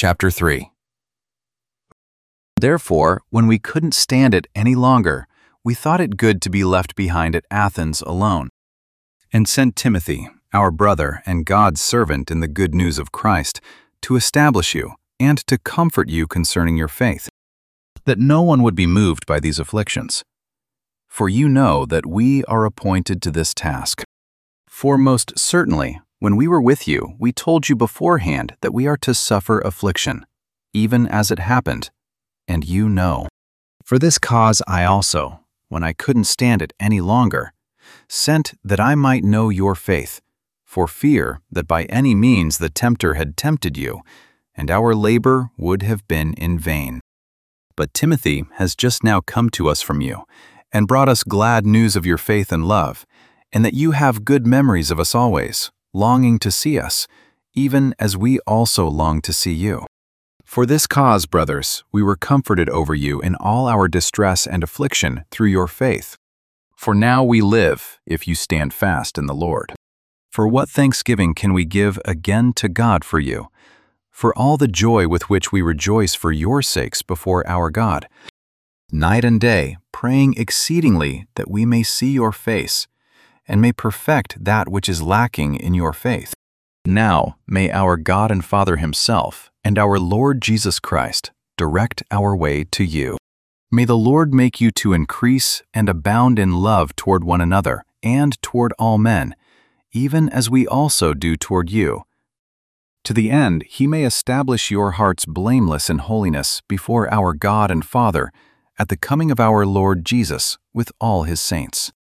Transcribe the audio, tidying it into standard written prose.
Chapter 3. Therefore, when we couldn't stand it any longer, we thought it good to be left behind at Athens alone, and sent Timothy, our brother and God's servant in the good news of Christ, to establish you and to comfort you concerning your faith, that no one would be moved by these afflictions. For you know that we are appointed to this task. For most certainly, when we were with you, we told you beforehand that we are to suffer affliction, even as it happened, and you know. For this cause I also, when I couldn't stand it any longer, sent that I might know your faith, for fear that by any means the tempter had tempted you, and our labor would have been in vain. But Timothy has just now come to us from you, and brought us glad news of your faith and love, and that you have good memories of us always, longing to see us, even as we also long to see you. For this cause, brothers, we were comforted over you in all our distress and affliction through your faith. For now we live, if you stand fast in the Lord. For what thanksgiving can we give again to God for you, for all the joy with which we rejoice for your sakes before our God, night and day, praying exceedingly that we may see your face, and may perfect that which is lacking in your faith. Now may our God and Father himself and our Lord Jesus Christ direct our way to you. May the Lord make you to increase and abound in love toward one another and toward all men, even as we also do toward you, to the end he may establish your hearts blameless in holiness before our God and Father at the coming of our Lord Jesus with all his saints.